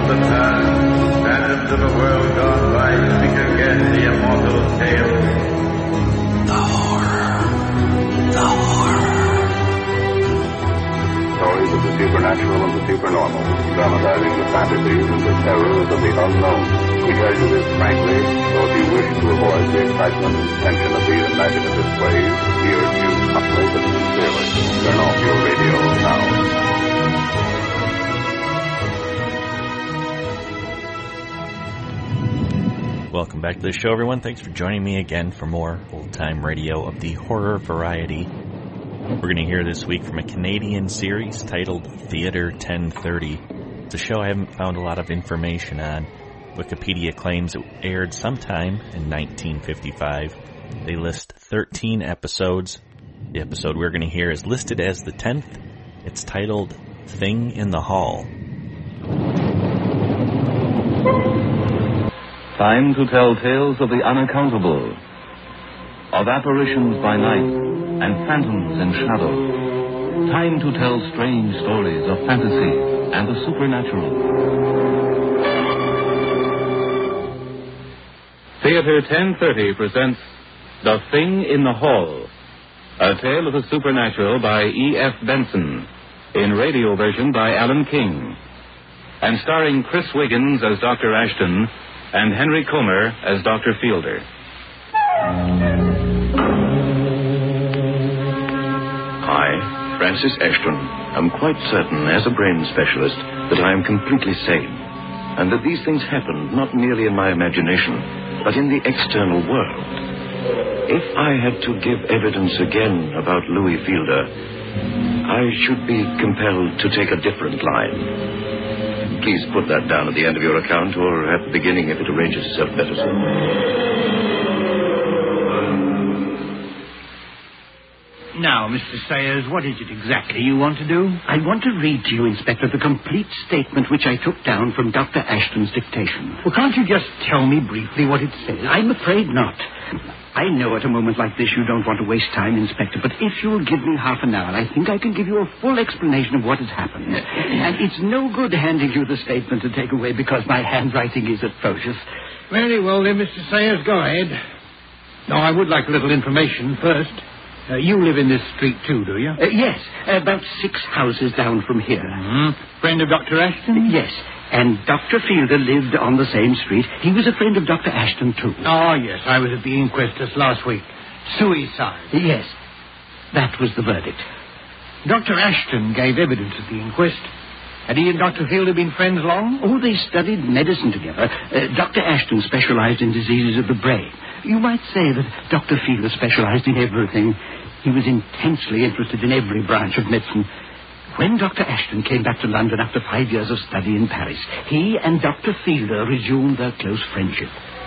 the past, phantoms of a world gone by, speak again the immortal tale. The horror. The horror. Stories of the supernatural and the supernormal, dramatizing the fantasies and the terrors of the unknown. We tell you this frankly, so if you wish to avoid the excitement and tension of these imaginative plays, we urge you humbly but sincerely, turn off your radio now. Welcome back to the show, everyone. Thanks for joining me again for more old-time radio of the horror variety. We're going to hear this week from a Canadian series titled Theater 1030. It's a show I haven't found a lot of information on. Wikipedia claims it aired sometime in 1955. They list 13 episodes. The episode we're going to hear is listed as the 10th. It's titled Thing in the Hall. Time to tell tales of the unaccountable, of apparitions by night and phantoms in shadow. Time to tell strange stories of fantasy and the supernatural. Theater 1030 presents The Thing in the Hall, a tale of the supernatural by E.F. Benson, in radio version by Alan King, and starring Chris Wiggins as Dr. Ashton and Henry Comer as Dr. Fielder. I, Francis Ashton, am quite certain as a brain specialist that I am completely sane, and that these things happened not merely in my imagination, but in the external world. If I had to give evidence again about Louis Fielder, I should be compelled to take a different line. Please put that down at the end of your account, or at the beginning if it arranges itself better, sir. Now, Mr. Sayers, what is it exactly you want to do? I want to read to you, Inspector, the complete statement which I took down from Dr. Ashton's dictation. Well, can't you just tell me briefly what it says? I'm afraid not. I know at a moment like this you don't want to waste time, Inspector, but if you'll give me half an hour, I think I can give you a full explanation of what has happened. And it's no good handing you the statement to take away because my handwriting is atrocious. Very well, then, Mr. Sayers, go ahead. Now, I would like a little information first. You live in this street, too, do you? Yes, about 6 houses down from here. Mm-hmm. Friend of Dr. Ashton? Yes, and Dr. Fielder lived on the same street. He was a friend of Dr. Ashton, too. Oh, yes, I was at the inquest just last week. Suicide. Yes, that was the verdict. Dr. Ashton gave evidence at the inquest. Had he and Dr. Fielder been friends long? Oh, they studied medicine together. Dr. Ashton specialized in diseases of the brain. You might say that Dr. Fielder specialized in everything. He was intensely interested in every branch of medicine. When Dr. Ashton came back to London after 5 years of study in Paris, he and Dr. Fielder resumed their close friendship.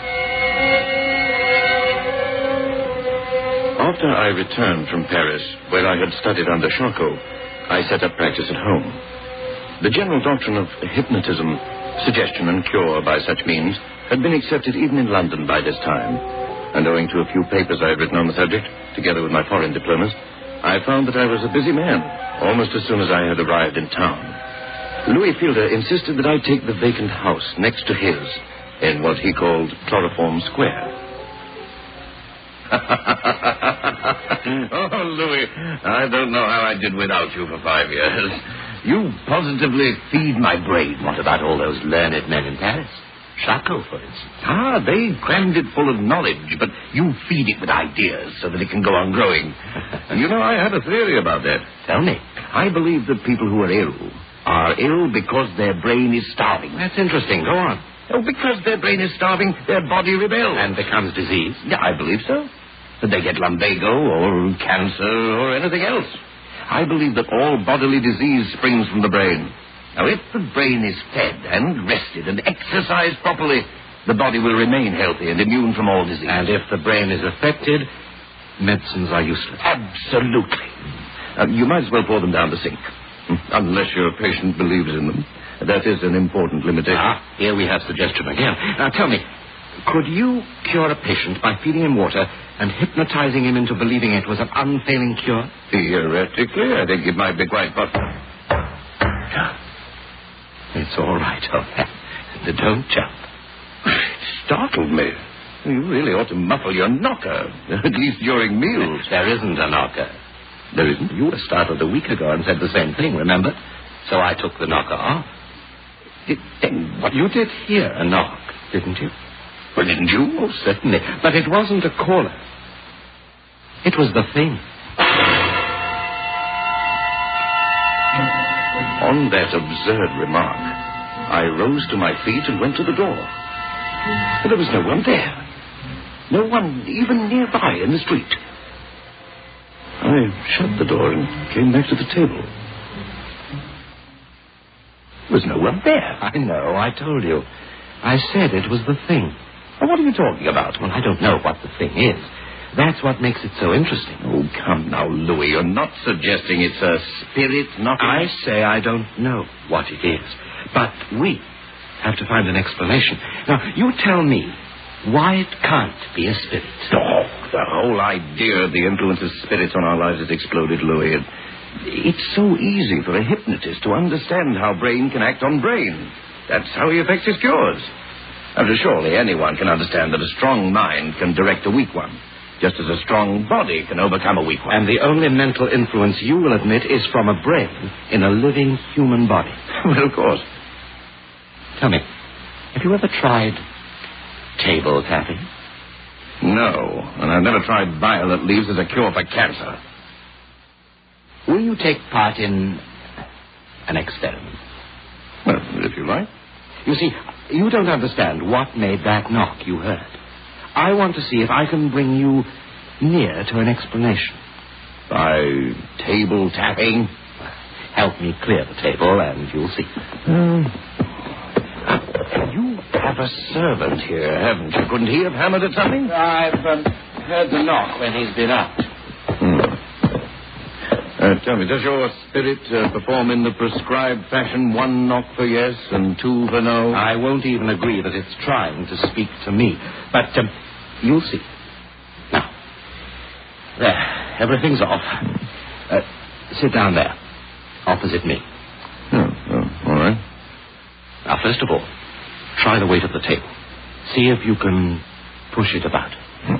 After I returned from Paris, where I had studied under Charcot, I set up practice at home. The general doctrine of hypnotism, suggestion and cure by such means, had been accepted even in London by this time. And owing to a few papers I had written on the subject, together with my foreign diplomas, I found that I was a busy man, almost as soon as I had arrived in town. Louis Fielder insisted that I take the vacant house next to his, in what he called Chloroform Square. Oh, Louis, I don't know how I did without you for 5 years. You positively feed my brain. What about all those learned men in Paris? Charcot, for instance. They crammed it full of knowledge, but you feed it with ideas so that it can go on growing. And you know, I have a theory about that. Tell me. I believe that people who are ill because their brain is starving. That's interesting. Go on. Oh, because their brain is starving, their body rebels. And becomes diseased? Yeah, I believe so. That they get lumbago or cancer or anything else. I believe that all bodily disease springs from the brain. Now, if the brain is fed and rested and exercised properly, the body will remain healthy and immune from all disease. And if the brain is affected, medicines are useless. Absolutely. You might as well pour them down the sink. Unless your patient believes in them. That is an important limitation. Here we have suggestion again. Now, tell me, could you cure a patient by feeding him water and hypnotizing him into believing it was an unfailing cure? Theoretically, I think it might be quite possible. It's all right. Don't jump. It startled me. You really ought to muffle your knocker, at least during meals. There isn't a knocker. There isn't? You were startled a week ago and said the same thing, remember? So I took the knocker off. Then what? You did hear a knock, didn't you? Well, didn't you? Oh, certainly. But it wasn't a caller. It was the thing. On that absurd remark, I rose to my feet and went to the door. But there was no one there. No one even nearby in the street. I shut the door and came back to the table. There was no one there. I know, I told you. I said it was the thing. Well, what are you talking about? Well, I don't know what the thing is. That's what makes it so interesting. Oh, come now, Louis. You're not suggesting it's a spirit knocking? I say I don't know what it is. But we have to find an explanation. Now, you tell me why it can't be a spirit. Oh, the whole idea of the influence of spirits on our lives has exploded, Louis. It's so easy for a hypnotist to understand how brain can act on brain. That's how he effects his cures. And surely anyone can understand that a strong mind can direct a weak one, just as a strong body can overcome a weak one. And the only mental influence you will admit is from a brain in a living human body. Well, of course. Tell me, have you ever tried table tapping? No, and I've never tried violet leaves as a cure for cancer. Will you take part in an experiment? Well, if you like. You see, you don't understand what made that knock you heard. I want to see if I can bring you near to an explanation. By table tapping? Help me clear the table, and you'll see. You have a servant here, haven't you? Couldn't he have hammered at something? I've heard the knock when he's been out. Tell me, does your spirit perform in the prescribed fashion, 1 knock for yes and 2 for no? I won't even agree that it's trying to speak to me. But you'll see. Now, there, everything's off. Sit down there, opposite me. All right. Now, first of all, try the weight of the table. See if you can push it about.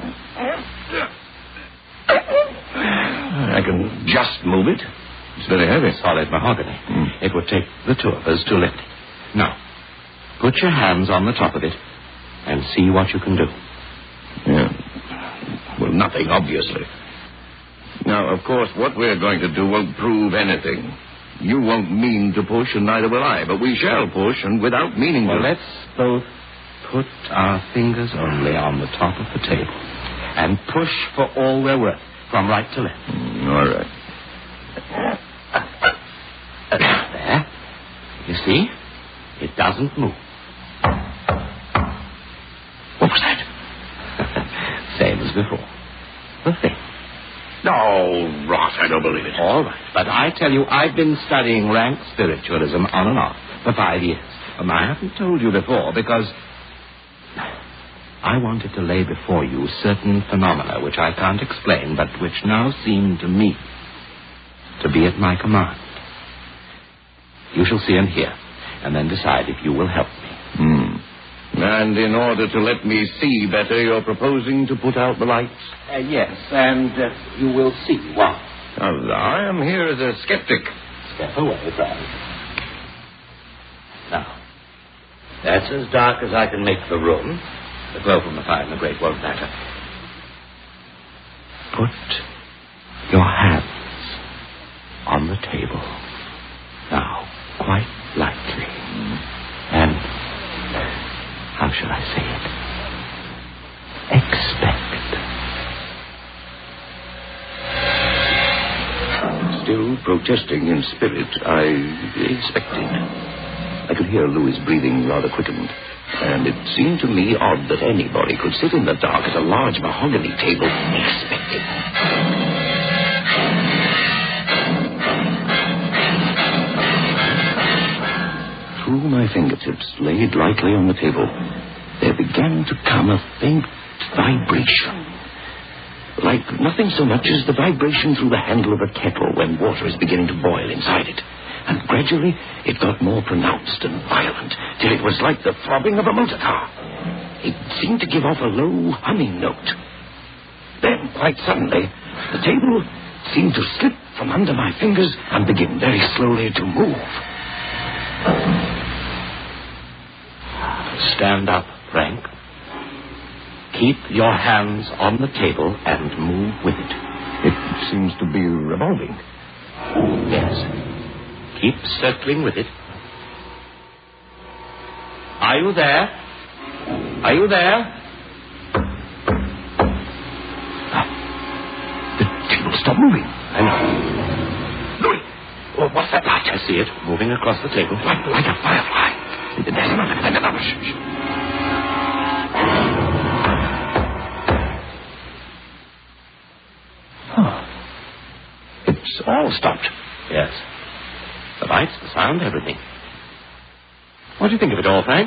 I can just move it. It's very heavy. Solid mahogany. It would take the two of us to lift it. Now, put your hands on the top of it and see what you can do. Yeah. Well, nothing, obviously. Now, of course, what we're going to do won't prove anything. You won't mean to push, and neither will I. But we shall push, and without meaning to. Well, let's both put our fingers only on the top of the table and push for all we're worth, from right to left. All right. There. You see? It doesn't move. What was that? Same as before. The thing. Oh, rot. I don't believe it. All right. But I tell you, I've been studying rank spiritualism on and off for 5 years. And I haven't told you before because I wanted to lay before you certain phenomena which I can't explain, but which now seem to me to be at my command. You shall see and hear, and then decide if you will help me. And in order to let me see better, you're proposing to put out the lights? Yes, and you will see why. I am here as a skeptic. Step away, Brad. Now, that's as dark as I can make the room. The glow from the fire and the grate won't matter. Put your hands on the table. Now, quite lightly. And, how shall I say it? Expect. Still protesting in spirit, I expected. I could hear Louis' breathing rather quickened. And it seemed to me odd that anybody could sit in the dark at a large mahogany table expecting. Through my fingertips, laid lightly on the table, there began to come a faint vibration. Like nothing so much as the vibration through the handle of a kettle when water is beginning to boil inside it. and gradually it got more pronounced and violent, till it was like the throbbing of a motor car. It seemed to give off a low humming note. Then, quite suddenly, the table seemed to slip from under my fingers and begin very slowly to move. Stand up, Frank. Keep your hands on the table and move with it. It seems to be revolving. Yes. Keep circling with it. Are you there? Are you there? The table stopped moving. I know. Louis! Oh, what's that light? I see it moving across the table. Like a firefly. There's another and another. It's all stopped. Yes. The lights, the sound, everything. What do you think of it all, Frank?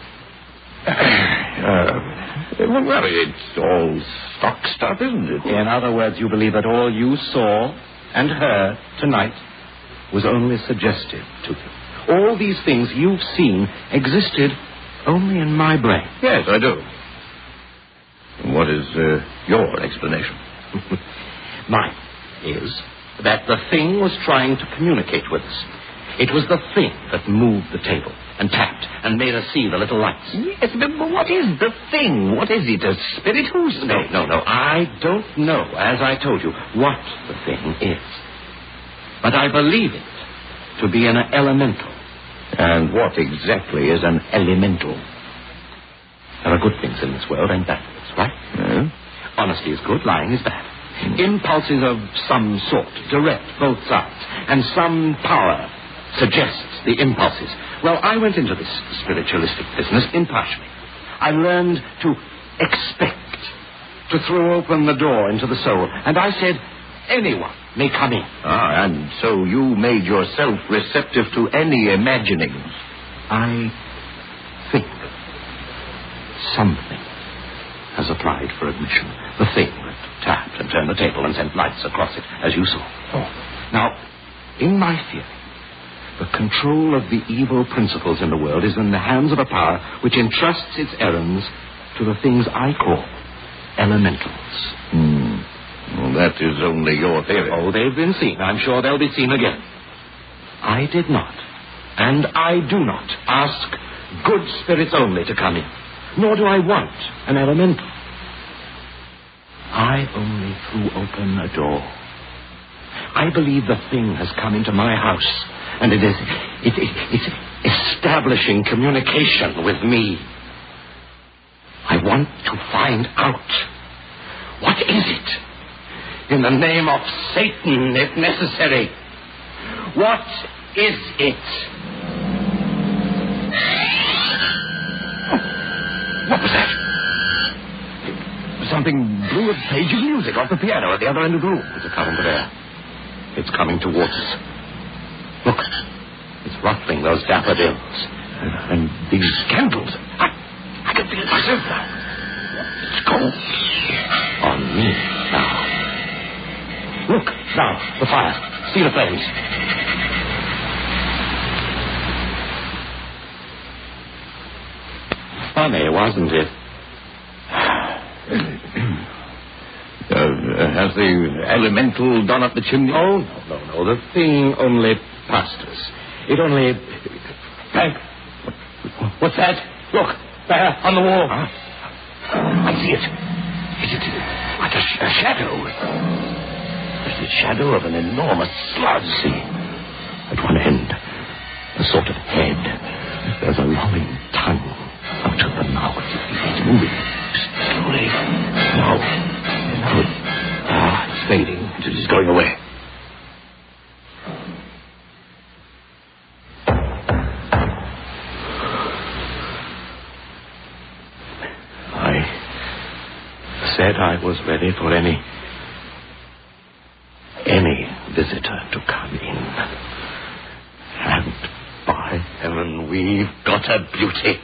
Well, it's all stock stuff, isn't it? In other words, you believe that all you saw and heard tonight was only suggestive to you. All these things you've seen existed only in my brain. Yes, I do. What is your explanation? Mine is that the thing was trying to communicate with us. It was the thing that moved the table and tapped and made us see the little lights. Yes, but what is the thing? What is it, a spirit? Who's No. I don't know, as I told you, what the thing is. But I believe it to be an elemental. And what exactly is an elemental? There are good things in this world and bad things, right? Yeah. Honesty is good, lying is bad. Impulses of some sort direct both sides, and some power suggests the impulses. Well, I went into this spiritualistic business impartially. I learned to expect, to throw open the door into the soul, and I said, anyone may come in. Ah, and so you made yourself receptive to any imaginings. I think something has applied for admission. The thing that tapped and turned the table and sent lights across it, as you saw. Oh. Now, in my theory, the control of the evil principles in the world is in the hands of a power which entrusts its errands to the things I call elementals. Well, that is only your theory. Oh, they've been seen. I'm sure they'll be seen again. I did not, and I do not ask good spirits only to come in, nor do I want an elemental. I only threw open a door. I believe the thing has come into my house, and it's establishing communication with me. I want to find out, what is it? In the name of Satan, if necessary. What is it? What was that? Something blew a page of music off the piano at the other end of the room. It's a current of air. It's coming towards us. Look, it's ruffling those daffodils. And these candles. I can feel it myself now. It's cold. On me now. Look, now, the fire. See the flames. Funny, wasn't it? Has the elemental done up the chimney? Oh, no. The thing only passed us. It only... Frank, what's that? Look, there, on the wall. Huh? I see it. Is it like a shadow? It's the shadow of an enormous slug. See, at one end, a sort of head. There's a lolling tongue out of the mouth. It's moving slowly. No. It's fading. It is going away. I said I was ready for any visitor to come in. And by heaven, we've got a beauty.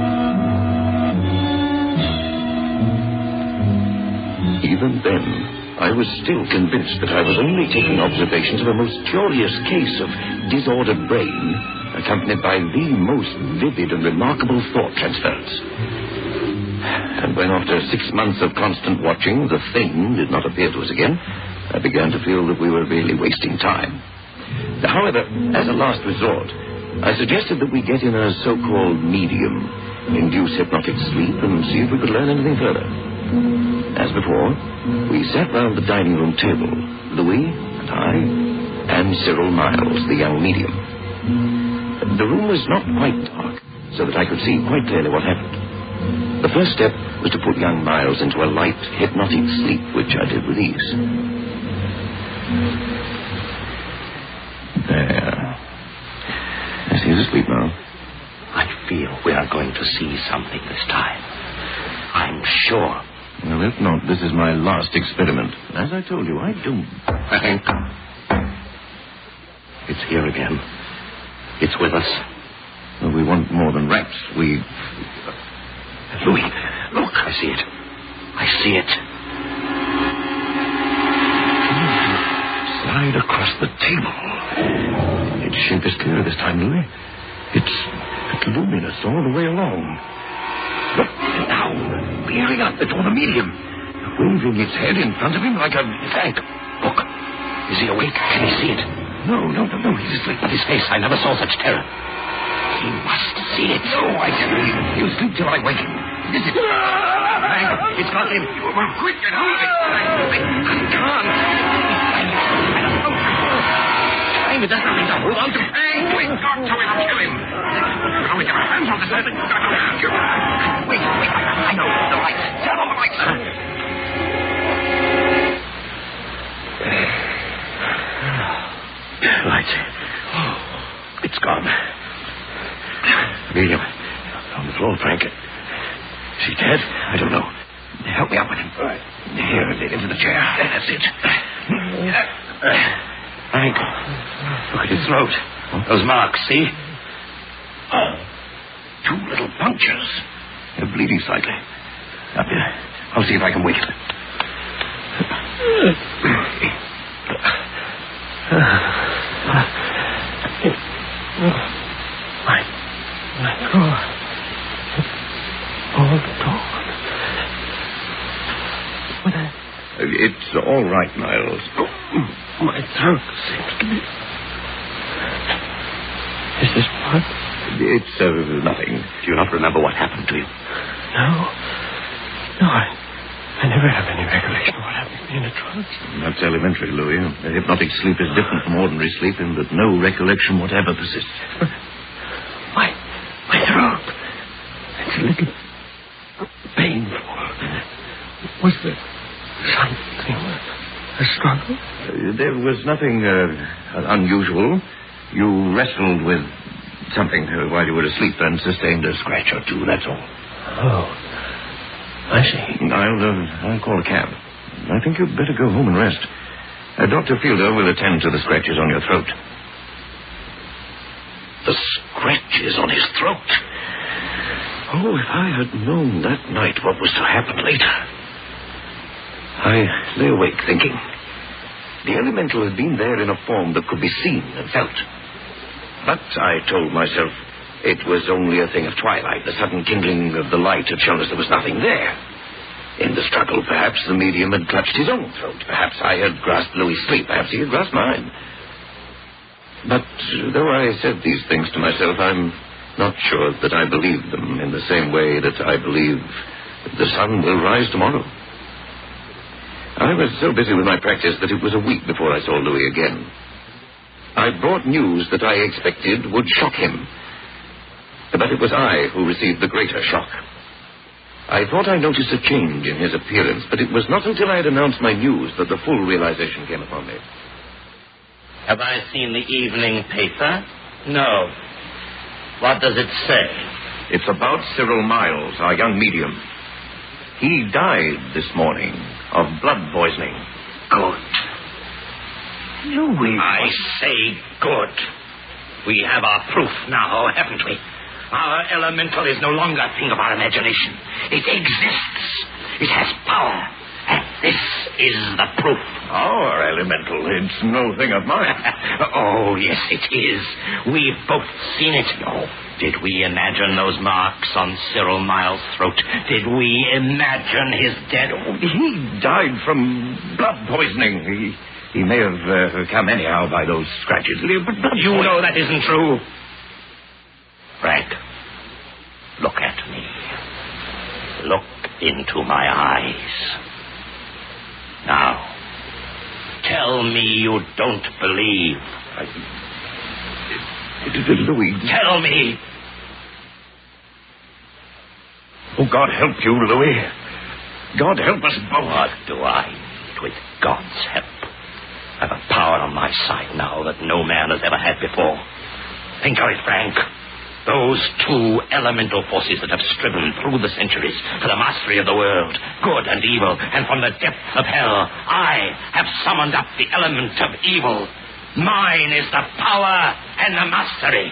Even then, I was still convinced that I was only taking observations of a most curious case of disordered brain, accompanied by the most vivid and remarkable thought transference. And when, after 6 months of constant watching, the thing did not appear to us again, I began to feel that we were really wasting time. However, as a last resort, I suggested that we get in a so-called medium, induce hypnotic sleep, and see if we could learn anything further. As before, we sat round the dining room table, Louis and I, and Cyril Miles, the young medium. The room was not quite dark, so that I could see quite clearly what happened. The first step was to put young Miles into a light, hypnotic sleep, which I did with ease. There. Yes, he's asleep now. I feel we are going to see something this time. I'm sure. Well, if not, this is my last experiment. As I told you, I don't... Hank. It's here again. It's with us. Well, we want more than rats. We... Louis, look. I see it. I see it. Slide across the table. Its shape is clear this time, Louis. It's luminous all the way along. Look, now, peering up before the medium, waving its head in front of him like a... Hank, look. Is he awake? Can he see it? No, he's asleep. But his face, I never saw such terror. He must see it. No, I can't believe it. He'll sleep till I wake him. This is... Hank, it's got him. Well, quick, get hold of it. I can't. Time, it does nothing to hold on to. Hey, we've got to kill him. Now we get our hands on this head. Wait, I know. The lights. Turn on the lights. Lights. It's gone. Medium. On the floor, Frank. Is he dead? I don't know. Help me up with him. All right. Here, into the chair. That's it. Frank, look at his throat. Those marks, see? Oh, 2 little punctures. They're bleeding slightly. Up here. I'll see if I can wake him. My throat. All torn. It's all right, Miles. My throat seems to be... Is this blood? It's nothing. Do you not remember what happened to you? No, I never have any recollection of what happened to me in a trance. That's elementary, Louis. A hypnotic sleep is different from ordinary sleep in that no recollection whatever persists. My throat. It's a little painful. Was there something, a struggle? There was nothing unusual. You wrestled with something while you were asleep and sustained a scratch or two, that's all. Oh, I see. I'll call a cab. I think you'd better go home and rest. Dr. Fielder will attend to the scratches on your throat. The scratches on his throat. Oh, if I had known that night what was to happen later. I lay awake thinking. The elemental had been there in a form that could be seen and felt. But I told myself it was only a thing of twilight. The sudden kindling of the light had shown us there was nothing there. In the struggle, perhaps the medium had clutched his own throat. Perhaps I had grasped Louis' sleep. Perhaps he had grasped mine. But though I said these things to myself, I'm not sure that I believed them in the same way that I believe the sun will rise tomorrow. I was so busy with my practice that it was a week before I saw Louis again. I brought news that I expected would shock him. But it was I who received the greater shock. I thought I noticed a change in his appearance, but it was not until I had announced my news that the full realization came upon me. Have I seen the evening paper? No. What does it say? It's about Cyril Miles, our young medium. He died this morning of blood poisoning. Good. Louis. I say good. We have our proof now, haven't we? Our elemental is no longer a thing of our imagination. It exists. It has power. And this is the proof. Our elemental. It's no thing of mine. Oh, yes, it is. We've both seen it. Oh, did we imagine those marks on Cyril Miles' throat? Did we imagine his dead? Oh, he died from blood poisoning. He may have come anyhow by those scratches. But you know that isn't true. Frank, look at me. Look into my eyes. Now, tell me you don't believe. Louis. Tell me. Oh, God help you, Louis. God help us both. What do I need with God's help? I have a power on my side now that no man has ever had before. Think of it, Frank. Those two elemental forces that have striven through the centuries for the mastery of the world, good and evil, and from the depths of hell, I have summoned up the element of evil. Mine is the power and the mastery.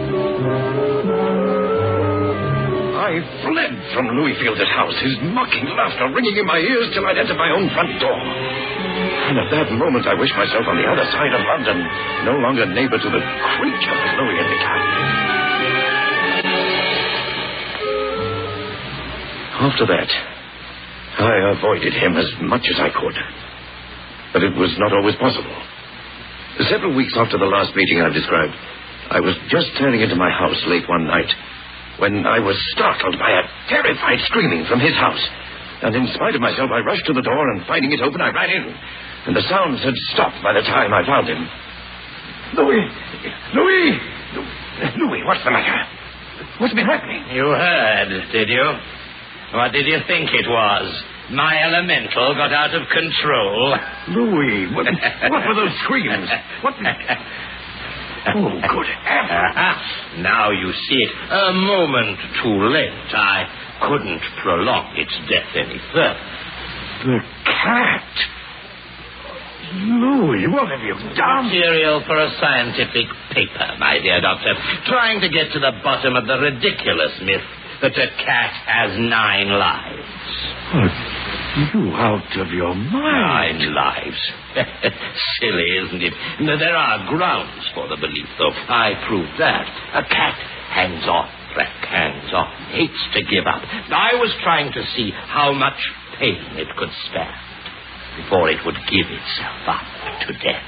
I fled from Louis Field's house, his mocking laughter ringing in my ears till I'd entered my own front door. And at that moment I wished myself on the other side of London, no longer neighbor to the creature that Louis had become. After that, I avoided him as much as I could. But it was not always possible. Several weeks after the last meeting I've described, I was just turning into my house late one night when I was startled by a terrified screaming from his house. And in spite of myself, I rushed to the door, and finding it open, I ran in. And the sounds had stopped by the time I found him. Louis! Louis, what's the matter? What's been happening? You heard, did you? What did you think it was? My elemental got out of control. Louis, what were those screams? What? Oh, good heavens. Now you see it. A moment too late. I couldn't prolong its death any further. The cat. Louis, what have you done? Material for a scientific paper, my dear doctor. Trying to get to the bottom of the ridiculous myth that a cat has 9 lives. You out of your mind. 9 lives. Silly, isn't it? There are grounds for the belief, though. I proved that. A cat hangs on, Frank, hangs on. Hates to give up. I was trying to see how much pain it could stand before it would give itself up to death.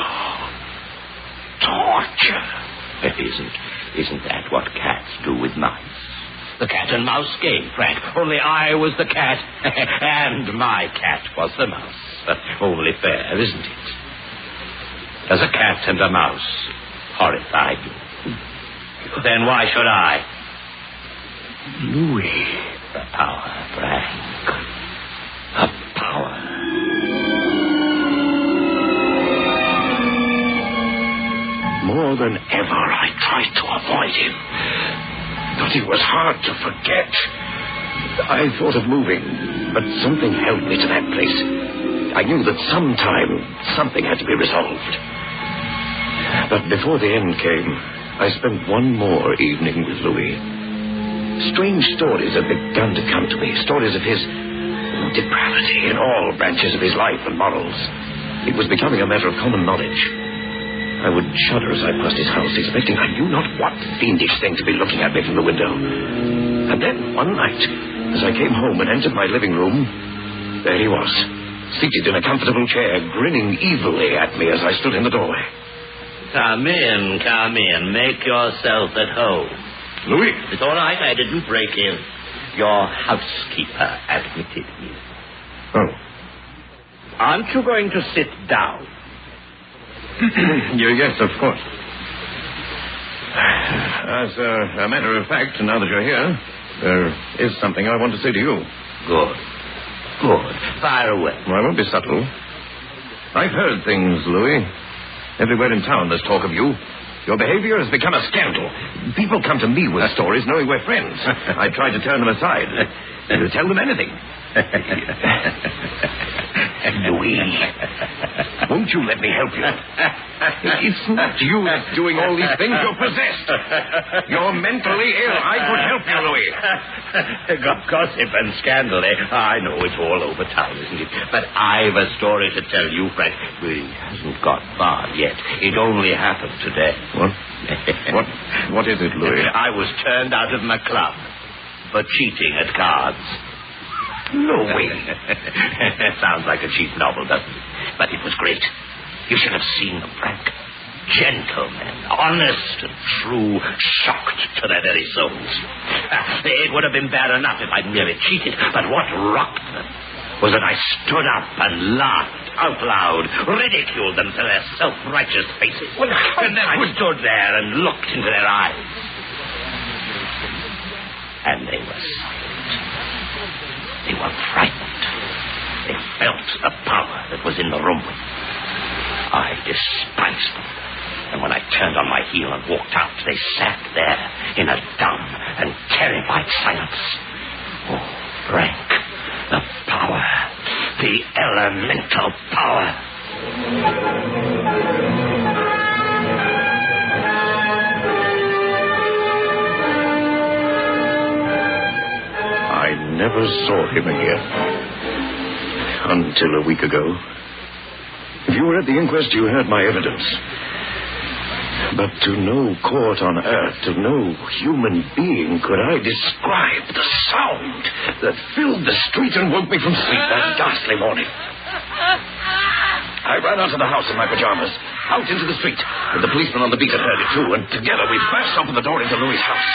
Torture. Isn't that what cats do with mice? The cat and mouse game, Frank. Only I was the cat, and my cat was the mouse. Only fair, isn't it? Does a cat and a mouse horrify you? Then why should I? Louis. The power, Frank. The power. More than ever, I tried to avoid him. But it was hard to forget. I thought of moving, but something held me to that place. I knew that sometime something had to be resolved. But before the end came, I spent one more evening with Louis. Strange stories had begun to come to me, stories of his depravity in all branches of his life and morals. It was becoming a matter of common knowledge. I would shudder as I passed his house, expecting I knew not what fiendish thing to be looking at me from the window. And then, one night, as I came home and entered my living room, there he was, seated in a comfortable chair, grinning evilly at me as I stood in the doorway. Come in. Make yourself at home. Louis! It's all right, I didn't break in. Your housekeeper admitted me. Oh. Aren't you going to sit down? Yes, of course. As a matter of fact, now that you're here, there is something I want to say to you. Good. Fire away. Well, I won't be subtle. I've heard things, Louis. Everywhere in town there's talk of you. Your behavior has become a scandal. People come to me with stories knowing we're friends. I try to turn them aside. To tell them anything. Louis, won't you let me help you? It's not you that's doing all these things. You're possessed. You're mentally ill. I could help you, Louis. Gossip and scandal, eh? I know it's all over town, isn't it? But I've a story to tell you, Frank. It hasn't got far yet. It only happened today. What is it, Louis? I was turned out of my club for cheating at cards. Louis. Sounds like a cheap novel, doesn't it? But it was great. You should have seen them, Frank. Gentlemen, honest and true, shocked to their very souls. It would have been bad enough if I'd merely cheated, but what rocked them was that I stood up and laughed out loud, ridiculed them to their self-righteous faces. And then I stood there and looked into their eyes. And they were silent. They were frightened. They felt the power that was in the room. I despised them. And when I turned on my heel and walked out, they sat there in a dumb and terrified silence. Oh, Frank, the power, the elemental power. I never saw him again. Until a week ago. If you were at the inquest, you heard my evidence. But to no court on earth, to no human being could I describe the sound that filled the street and woke me from sleep that ghastly morning. I ran out of the house in my pajamas, out into the street, and the policeman on the beat had heard it too, and together we burst open the door into Louis' house.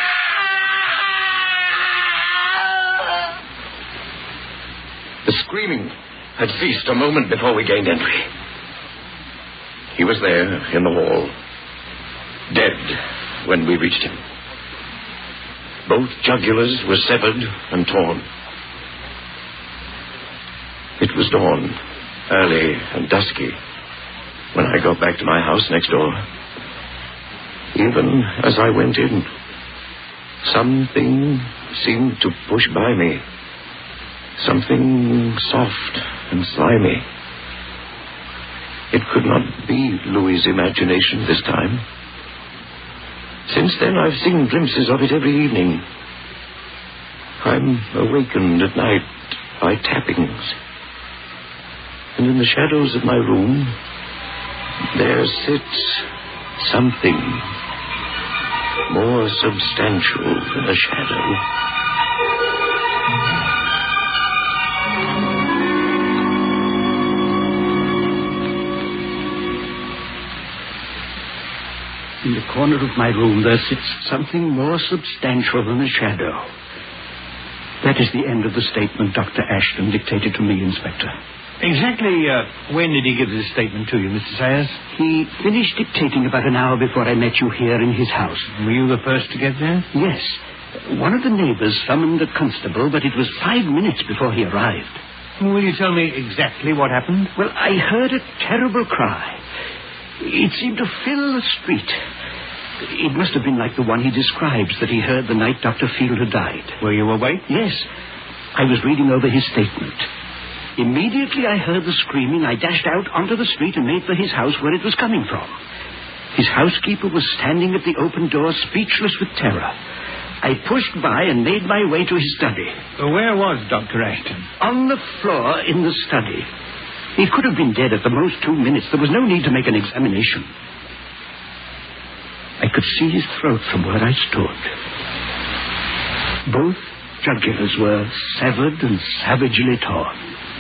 The screaming had ceased a moment before we gained entry. He was there in the hall, dead when we reached him. Both jugulars were severed and torn. It was dawn, early and dusky, when I got back to my house next door. Even as I went in, something seemed to push by me. Something soft and slimy. It could not be Louis' imagination this time. Since then, I've seen glimpses of it every evening. I'm awakened at night by tappings. And in the shadows of my room, there sits something more substantial than a shadow. In the corner of my room, there sits something more substantial than a shadow. That is the end of the statement Dr. Ashton dictated to me, Inspector. Exactly when did he give this statement to you, Mr. Sayers? He finished dictating about an hour before I met you here in his house. Were you the first to get there? Yes. One of the neighbors summoned a constable, but it was 5 minutes before he arrived. Will you tell me exactly what happened? Well, I heard a terrible cry. It seemed to fill the street. It must have been like the one he describes that he heard the night Dr. Field had died. Were you awake? Yes. I was reading over his statement. Immediately I heard the screaming, I dashed out onto the street and made for his house where it was coming from. His housekeeper was standing at the open door, speechless with terror. I pushed by and made my way to his study. Where was Dr. Ashton? On the floor in the study. He could have been dead at the most 2 minutes. There was no need to make an examination. I could see his throat from where I stood. Both jugulars were severed and savagely torn.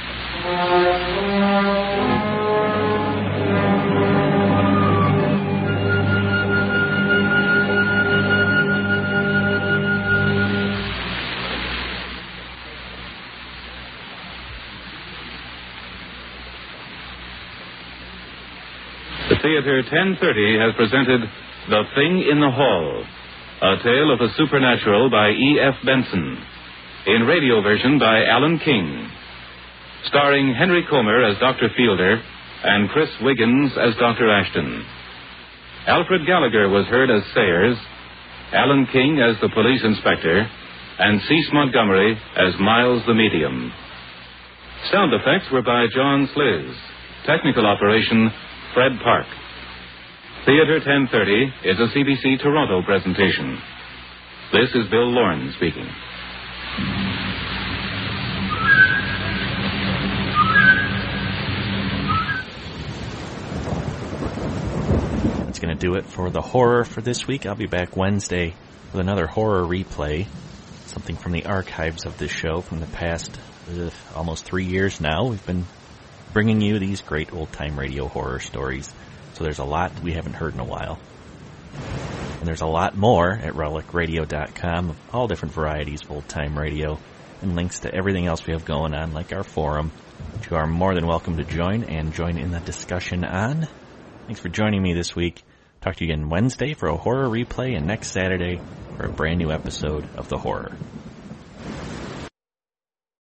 The Theater 1030 has presented The Thing in the Hall, a tale of the supernatural by E.F. Benson, in radio version by Alan King, starring Henry Comer as Dr. Fielder and Chris Wiggins as Dr. Ashton. Alfred Gallagher was heard as Sayers, Alan King as the police inspector, and Cease Montgomery as Miles the Medium. Sound effects were by John Sliz. Technical operation, Fred Park. Theater 1030 is a CBC Toronto presentation. This is Bill Lorne speaking. That's going to do it for the horror for this week. I'll be back Wednesday with another horror replay, something from the archives of this show from the past almost 3 years now. We've been bringing you these great old-time radio horror stories. So there's a lot we haven't heard in a while. And there's a lot more at relicradio.com of all different varieties of old-time radio and links to everything else we have going on, like our forum, which you are more than welcome to join and join in the discussion on. Thanks for joining me this week. Talk to you again Wednesday for a horror replay and next Saturday for a brand new episode of The Horror.